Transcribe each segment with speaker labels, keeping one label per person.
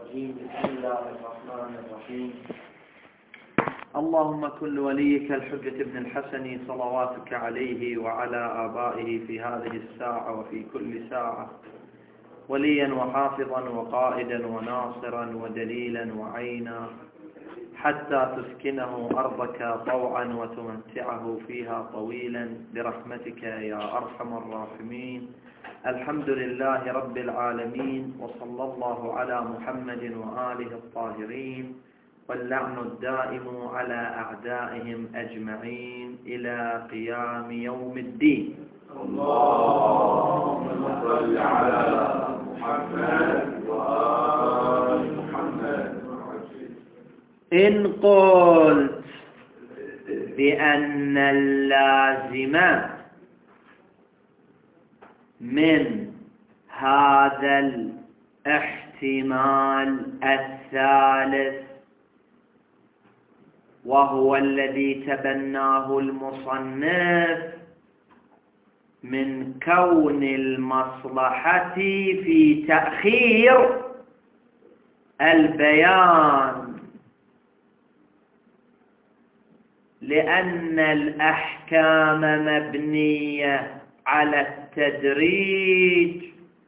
Speaker 1: الرجيم. بسم الله الرحمن الرحيم. اللهم كن وليك الحجة ابن الحسن صلواتك عليه وعلى آبائه في هذه الساعة وفي كل ساعة وليا وحافظا وقائدا وناصرا ودليلا وعينا حتى تسكنه أرضك طوعا وتمتعه فيها طويلا برحمتك يا أرحم الراحمين. الحمد لله رب العالمين، وصلى الله على محمد وآله الطاهرين، واللعن الدائم على أعدائهم أجمعين إلى قيام يوم الدين.
Speaker 2: اللهم صل على محمد وآل محمد.
Speaker 1: إن قلت بأن اللازم من هذا الاحتمال الثالث، وهو الذي تبناه المصنف، من كون المصلحة في تأخير البيان لأن الأحكام مبنية على التدريج،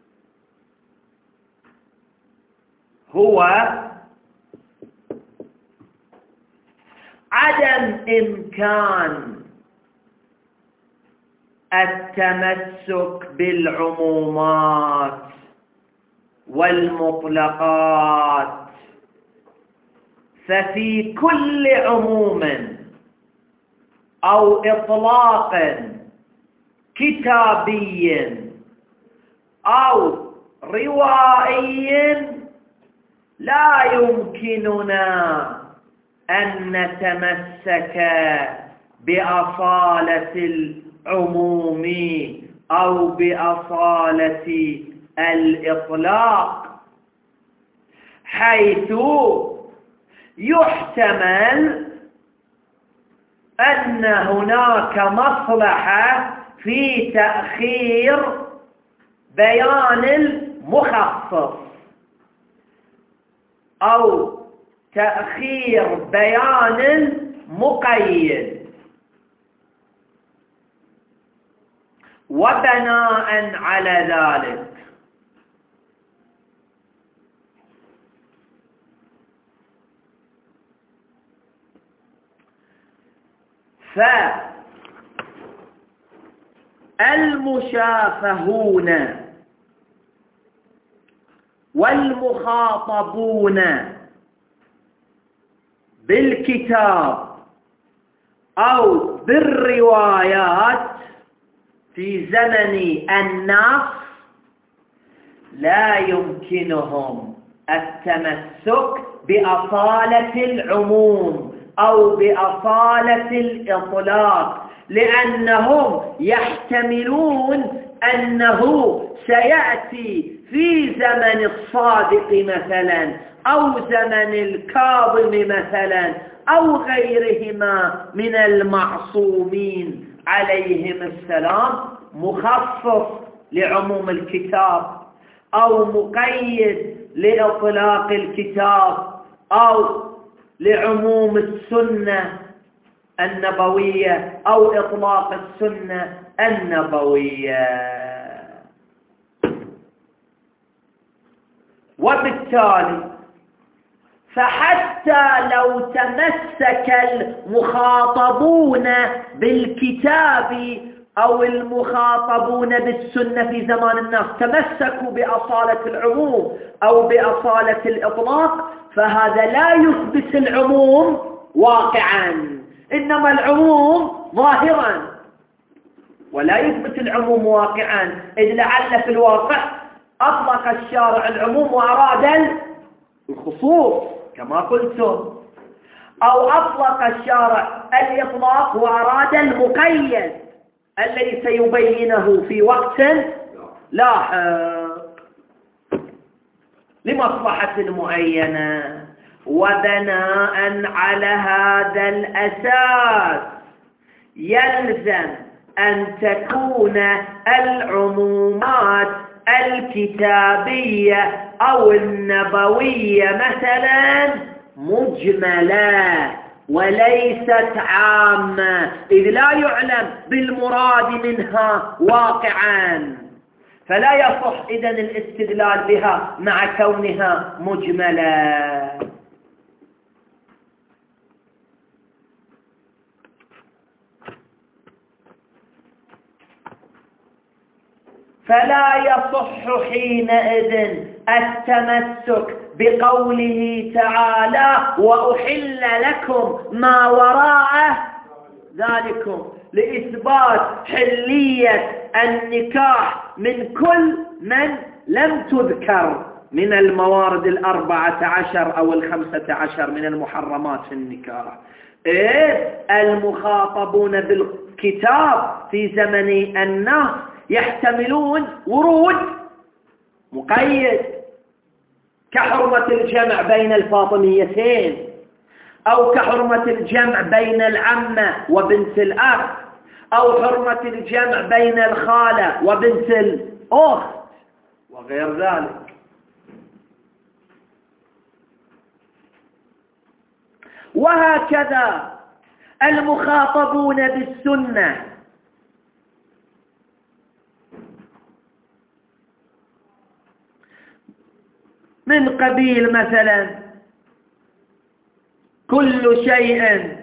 Speaker 1: هو عدم إمكان التمسك بالعمومات والمطلقات، ففي كل عموم أو إطلاق كتابي أو روائي لا يمكننا أن نتمسك بأصالة العموم أو بأصالة الإطلاق، حيث يحتمل أن هناك مصلحة في تأخير بيان المخصص أو تأخير بيان المقيد، وبناء على ذلك فالمشافهون والمخاطبون بالكتاب أو بالروايات في زمن النص لا يمكنهم التمسك بأصالة العموم أو بأصالة الإطلاق، لأنهم يحتملون أنه سيأتي في زمن الصادق مثلا أو زمن الكاظم مثلا أو غيرهما من المعصومين عليهم السلام مخصص لعموم الكتاب أو مقيد لإطلاق الكتاب أو لعموم السنة النبوية أو إطلاق السنة النبوية. وبالتالي فحتى لو تمسك المخاطبون بالكتاب أو المخاطبون بالسنة في زمان الناس تمسكوا بأصالة العموم أو بأصالة الإطلاق، فهذا لا يثبت العموم واقعا، إنما العموم ظاهرا ولا يثبت العموم واقعا، إذ لعل في الواقع أطلق الشارع العموم وأراد الخصوص كما قلتم، أو أطلق الشارع الإطلاق وأراد المقيد الذي سيبينه في وقت لاحق لمصلحة معينة. وبناء على هذا الأساس يلزم أن تكون العمومات
Speaker 3: الكتابية أو النبوية مثلا مجملة وليست عامة، إذ لا يعلم بالمراد منها واقعا، فلا يصح إذن الاستدلال بها مع كونها مجملة. فلا يصح حينئذ التمسك بقوله تعالى وأحل لكم ما وراء ذلكم لإثبات حلية النكاح من كل من لم تذكر من الموارد 14 أو 15 من المحرمات في النكاح. المخاطبون بالكتاب في زمن الناس يحتملون ورود مقيد كحرمة الجمع بين الفاطميتين، أو كحرمة الجمع بين العمة وبنت الأخ، أو حرمة الجمع بين الخالة وبنت الأخت وغير ذلك. وهكذا المخاطبون بالسنة من قبيل مثلا كل شيء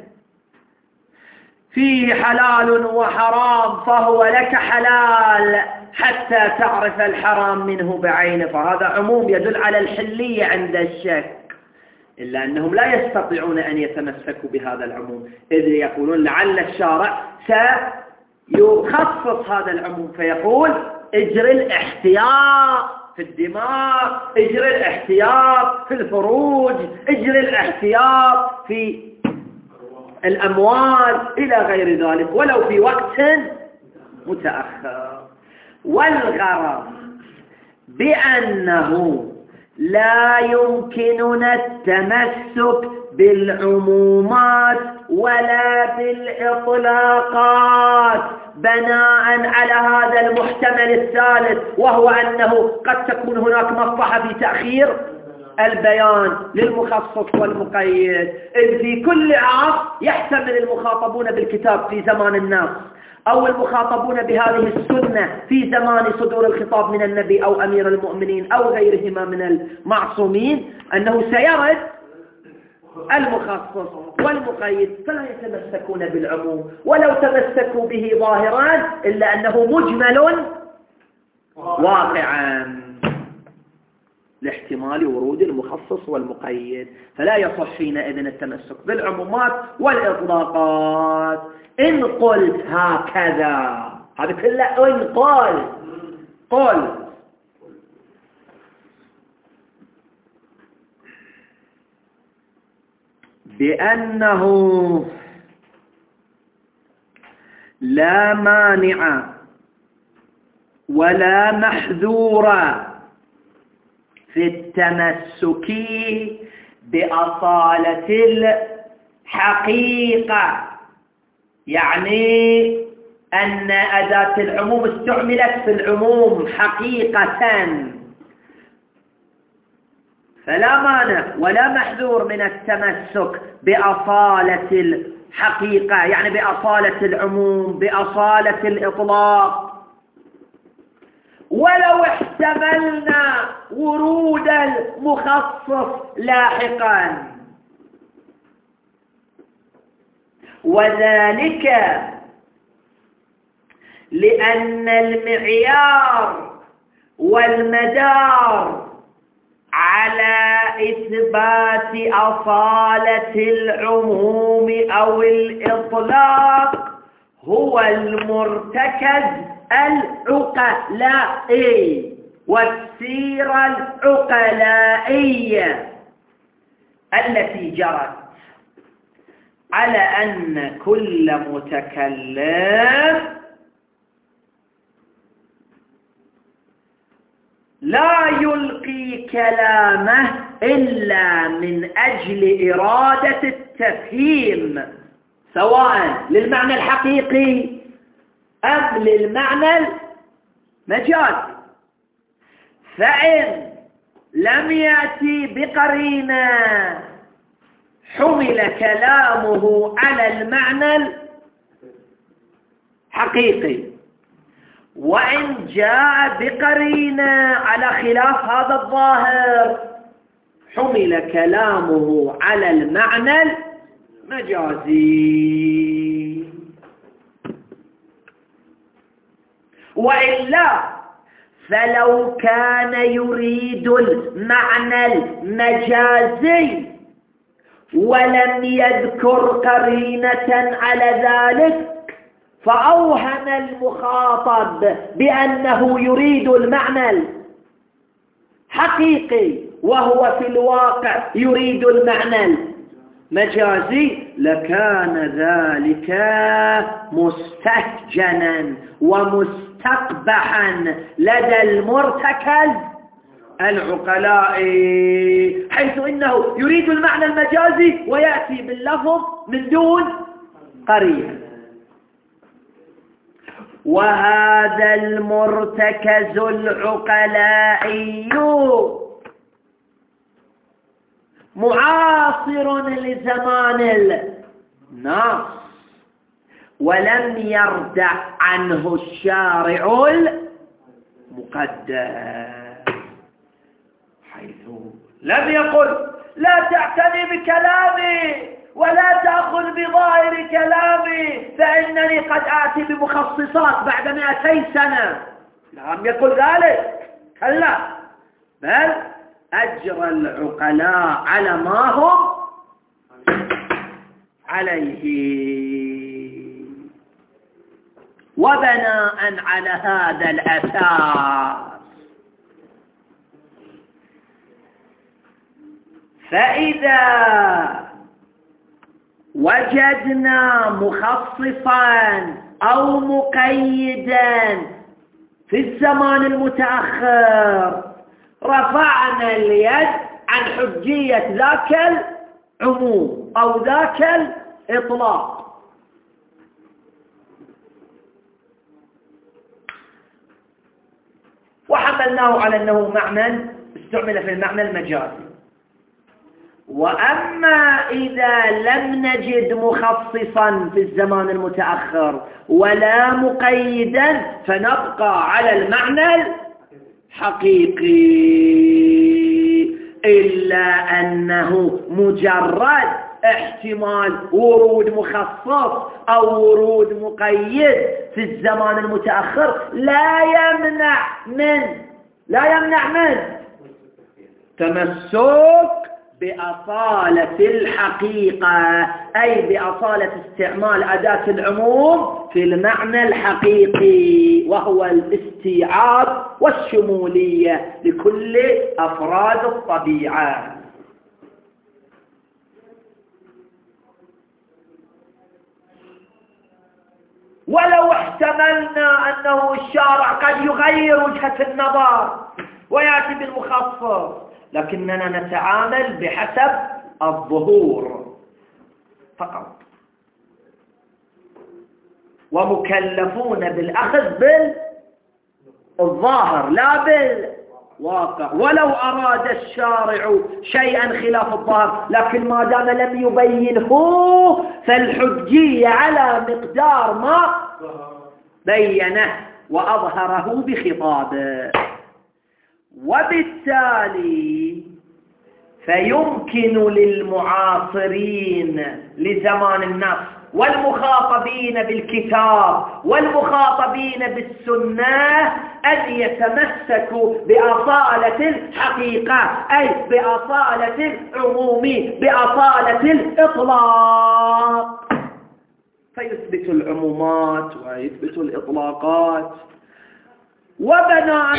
Speaker 3: فيه حلال وحرام فهو لك حلال حتى تعرف الحرام منه بعينه، فهذا عموم يدل على الحلية عند الشك، إلا أنهم لا يستطيعون أن يتمسكوا بهذا العموم، إذ يقولون لعل الشارع سيخصص هذا العموم فيقول اجري الاحتياط في الدماء، اجري الاحتياط في الفروج، اجري الاحتياط في الأموال إلى غير ذلك ولو في وقت متأخر. والغرض بأنه لا يمكننا التمسك بالعمومات ولا بالإطلاقات بناء على هذا المحتمل الثالث، وهو أنه قد تكون هناك مصلحة في تأخير البيان للمخصص والمقيد، إذ في كل عصر يحتمل المخاطبون بالكتاب في زمان الناس أو المخاطبون بهذه السنة في زمان صدور الخطاب من النبي أو أمير المؤمنين أو غيرهما من المعصومين أنه سيرد المخصص والمقيد، فلا يتمسكون بالعموم ولو تمسكوا به ظاهرا إلا أنه مجمل واقعا لاحتمال ورود المخصص والمقيد، فلا يصح حينئذ التمسك بالعمومات والإطلاقات. إن قلت هكذا، هذا كله إن قل بأنه لا مانع ولا محذور في التمسك بأصالة الحقيقة، يعني أن أداة العموم استعملت في العموم حقيقة، فلا مانع ولا محذور من التمسك بأصالة الحقيقة، يعني بأصالة العموم بأصالة الإطلاق، ولو احتملنا ورود المخصص لاحقا، وذلك لأن المعيار والمدار على إثبات أصالة العموم أو الإطلاق هو المرتكز العقلائي والسيرة العقلائية التي جرت على أن كل متكلم لا يلقي كلامه إلا من أجل إرادة التفهيم، سواء للمعنى الحقيقي أم للمعنى المجازي. فإن لم يأتي بقرينة حمل كلامه على المعنى الحقيقي، وإن جاء بقرينة على خلاف هذا الظاهر حمل كلامه على المعنى المجازي. وإلا فلو كان يريد المعنى المجازي ولم يذكر قرينة على ذلك فأوهم المخاطب بأنه يريد المعنى الحقيقي وهو في الواقع يريد المعنى المجازي، لكان ذلك مستهجنا ومستقبحا لدى المرتكز العقلاء، حيث إنه يريد المعنى المجازي ويأتي باللفظ من دون قرينة. وهذا المرتكز العقلائي معاصر لزمان النص، ولم يردع عنه الشارع المقدس، حيث لم يقل لا تعتني بكلامي ولا تأخذ بظاهر كلامي فإنني قد آتي بمخصصات بعد 200 سنة. لم يقل ذلك، كلا، بل أجرى العقلاء على ما هم عليه. وبناء على هذا الأساس فإذا وجدنا مخصصا أو مقيدا في الزمان المتأخر رفعنا اليد عن حجية ذاك العموم أو ذاك الإطلاق. وحملناه على أنه معنى استعمل في المعنى المجازي. وأما إذا لم نجد مخصصا في الزمان المتأخر ولا مقيدا فنبقى على المعنى الحقيقي، إلا أنه مجرد احتمال ورود مخصص أو ورود مقيد في الزمان المتأخر لا يمنع من تمسك بأصالة الحقيقة، أي بأصالة استعمال أداة العموم في المعنى الحقيقي، وهو الاستيعاب والشمولية لكل أفراد الطبيعة. ولو احتملنا أنه الشارع قد يغير وجهة النظر ويأتي بالمخصص، لكننا نتعامل بحسب الظهور فقط، ومكلفون بالأخذ بالظاهر لا بالواقع. ولو أراد الشارع شيئا خلاف الظاهر لكن ما دام لم يبينه فالحجية على مقدار ما بينه وأظهره بخطابه. وبالتالي فيمكن للمعاصرين لزمان النص والمخاطبين بالكتاب والمخاطبين بالسنة أن يتمسكوا بأصالة الحقيقة، أي بأصالة العموم، بأصالة الإطلاق، فيثبت العمومات ويثبت الإطلاقات. وبناء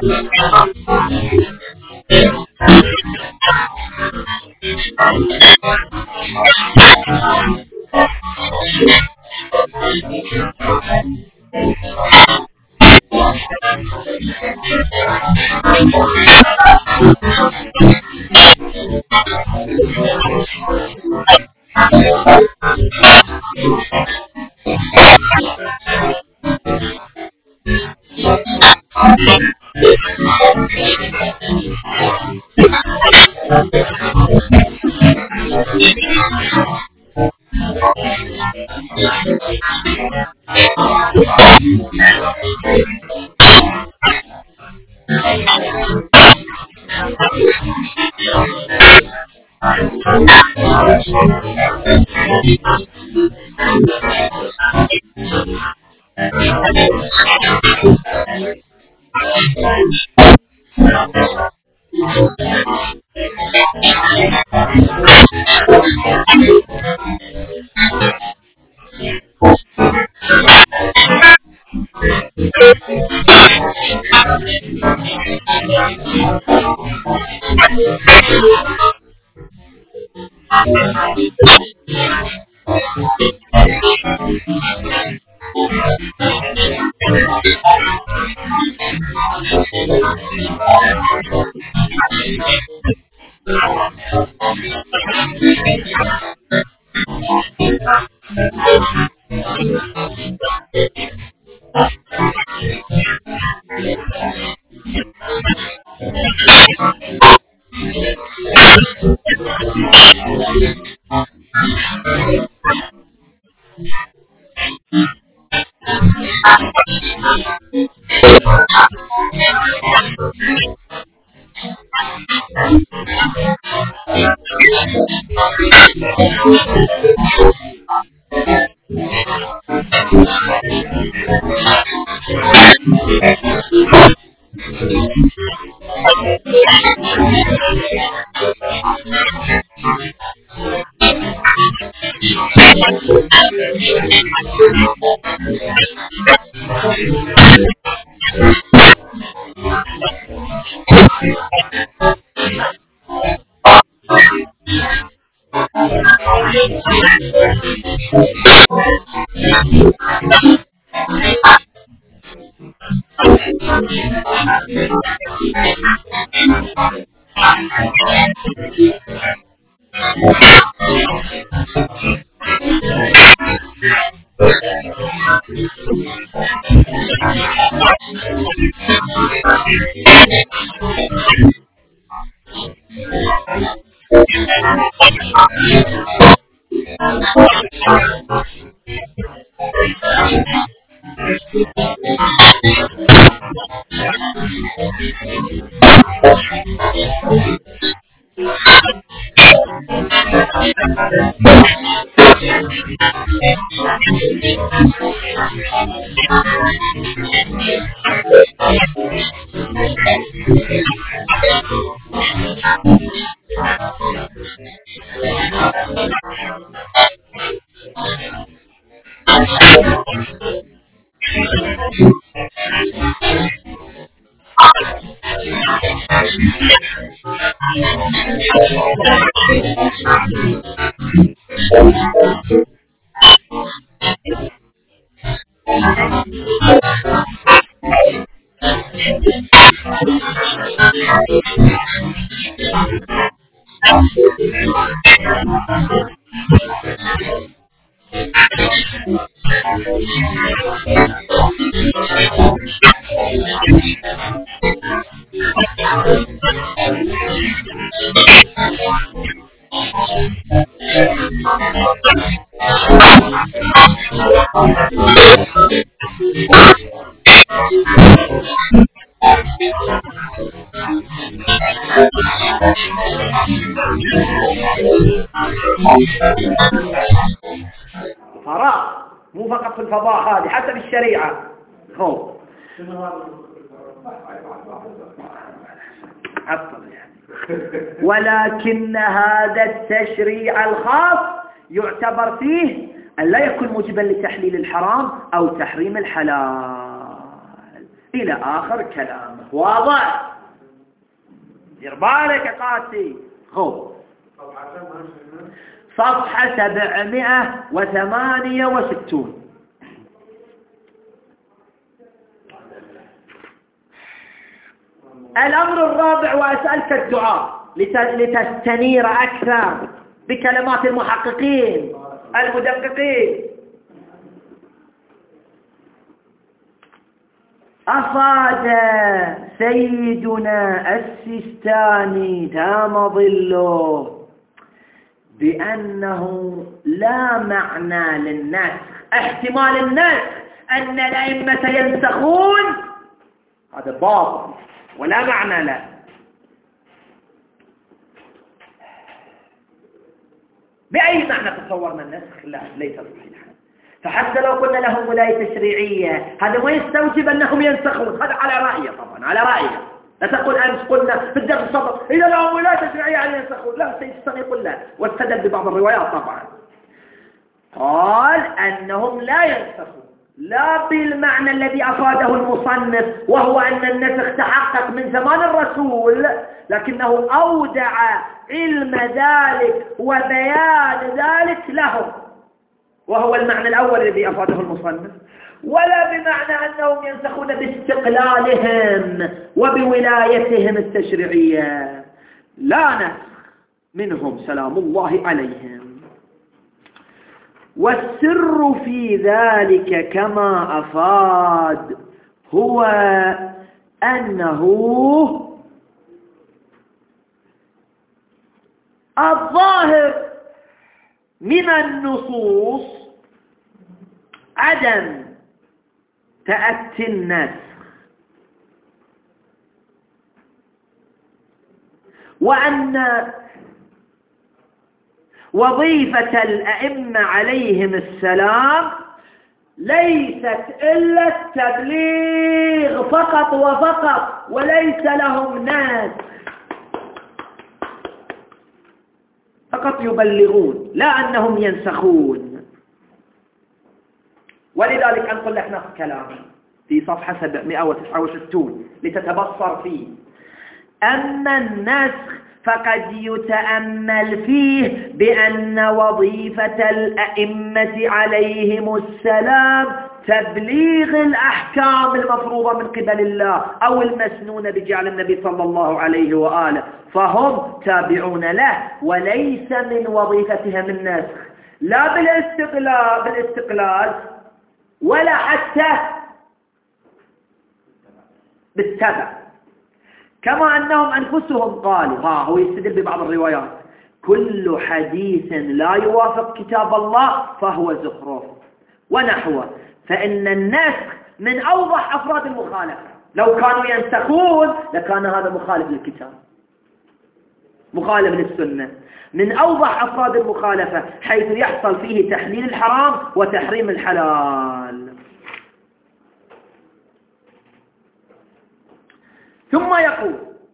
Speaker 3: فراغ مو فقط في الفضاء، هذه حسب الشريعة. هو ولكن هذا التشريع الخاص يعتبر فيه أن لا يكون موجبا لتحليل الحرام أو تحريم الحلال إلى آخر كلامه. واضح؟ دير بالك يا قاسي. خب صفحة 768. الأمر الرابع، وأسألك الدعاء لتستنير أكثر بكلمات المحققين المدققين. أفاد سيدنا السيستاني دام ظله بأنه لا معنى للنسخ، احتمال النسخ أن الأئمة ينسخون، هذا باطل ولا معنى له. بأي معنى تصورنا النسخ؟ لا، ليس صحيحا. فحتى لو قلنا لهم ولاية تشريعية هذا ما يستوجب أنهم ينسخون، هذا على رأيه طبعا، على رأيه. لا تقول أمس قلنا في الدرس الصبر إذا لهم ولاية تشريعية يعني ينسخون، لا، سيستني يقول لا، واستدل ببعض الروايات طبعا. قال أنهم لا ينسخون، لا بالمعنى الذي أفاده المصنف وهو أن النسخ تحقق من زمان الرسول، لكنه أودع علم ذلك وبيان ذلك لهم، وهو المعنى الأول الذي أفاده المصنف، ولا بمعنى أنهم ينسخون باستقلالهم وبولايتهم التشريعية، لا نسخ منهم سلام الله عليهم. والسر في ذلك كما أفاد هو أنه الظاهر من النصوص عدم تأتي النسخ، وأن وظيفة الأئمة عليهم السلام ليست إلا التبليغ فقط وفقط، وليس لهم ناس، فقط يبلغون، لا أنهم ينسخون. ولذلك أنقل لك نص كلام في صفحة 769 لتتبصر فيه. أما النسخ فقد يتأمل فيه بأن وظيفة الأئمة عليهم السلام تبليغ الأحكام المفروضة من قبل الله أو المسنون بجعل النبي صلى الله عليه وآله، فهم تابعون له، وليس من وظيفتهم النسخ، لا بالاستقلال ولا حتى بالتبع. كما أنهم أنفسهم قالوا، هو يستدل ببعض الروايات، كل حديث لا يوافق كتاب الله فهو زخرف ونحوه، فإن النسخ من أوضح أفراد المخالفة، لو كانوا ينسخون لكان هذا مخالف للكتاب، مخالف للسنة، من أوضح أفراد المخالفة، حيث يحصل فيه تحليل الحرام وتحريم الحلال. ثم يقول: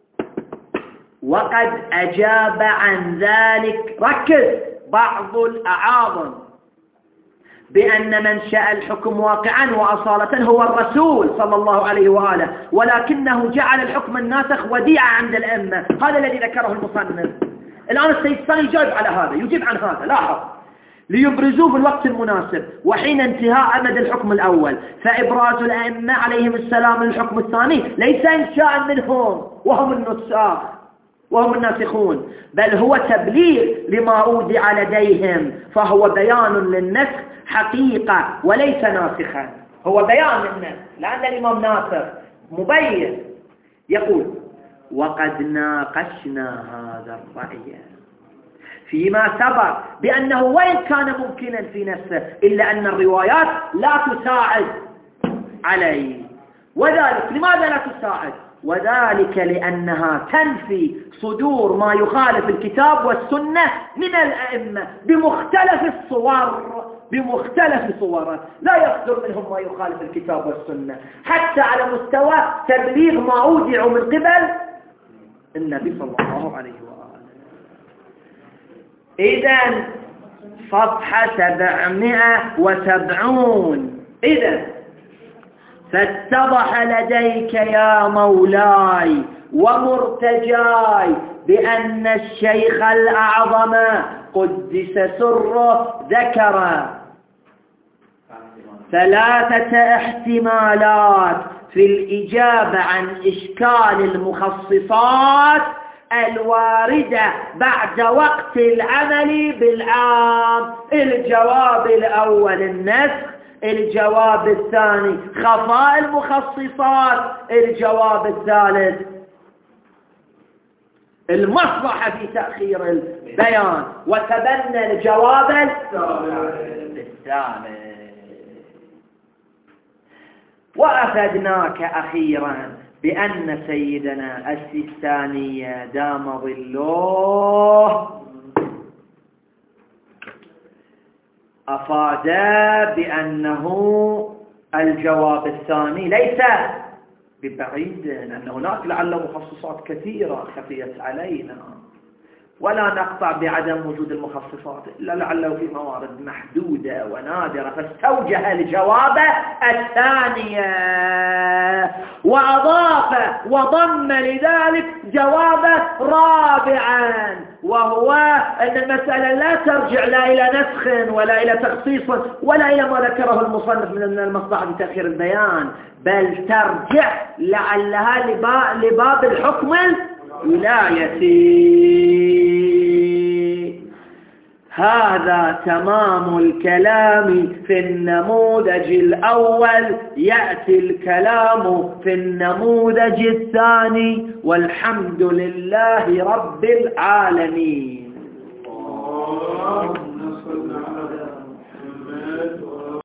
Speaker 3: وقد أجاب عن ذلك، ركز، بعض الأعاظم بأن منشأ الحكم واقعا وأصالة هو الرسول صلى الله عليه وآله، ولكنه جعل الحكم الناسخ وديعة عند الأئمة. هذا الذي ذكره المصنف. الآن السيستاني يجيب على هذا، يجيب عن هذا، لاحظ، ليبرزوه في الوقت المناسب وحين انتهاء أمد الحكم الأول، فإبراز الأئمة عليهم السلام للحكم الثاني ليس إنشاء منهم وهم النساخ وهم الناسخون، بل هو تبليغ لما أودع لديهم، فهو بيان للنسخ حقيقة وليس ناسخا، هو بيان للنسخ، لأن الإمام ناصر مبين. يقول: وقد ناقشنا هذا الرأي فيما سبق بأنه وإن كان ممكنا في نفسه إلا أن الروايات لا تساعد عليه. وذلك لماذا لا تساعد؟ وذلك لأنها تنفي صدور ما يخالف الكتاب والسنة من الأئمة بمختلف صوره، لا يصدر منهم ما يخالف الكتاب والسنة حتى على مستوى تبليغ ما أودعوا من قبل النبي صلى الله عليه وآله. إذن صفحة 770. إذن فاتضح لديك يا مولاي ومرتجاي بأن الشيخ الأعظم قدس سره ذكر 3 احتمالات في الإجابة عن إشكال المخصصات الواردة بعد وقت العمل بالعام. الجواب الأول النسخ، الجواب الثاني خفاء المخصصات، الجواب الثالث المصلحة في تأخير البيان. وتبنى الجواب الثالث. وأفدناك أخيرا بأن سيدنا السيستاني دام ظله أفاد بأنه الجواب الثاني ليس ببعيد، أن هناك لعل مخصصات كثيرة خفيت علينا، ولا نقطع بعدم وجود المخصصات إلا لعله في موارد محدودة ونادرة. فاستوجه الجواب الثانية وأضاف وضم لذلك جوابا رابعا، وهو أن المسألة لا ترجع لا إلى نسخ ولا إلى تخصيص ولا إلى ما ذكره المصنف من المصلحة في تأخير البيان، بل ترجع لعلها لباب الحكم الولايتي. هذا تمام الكلام في النموذج الأول. يأتي الكلام في النموذج الثاني، والحمد لله رب العالمين.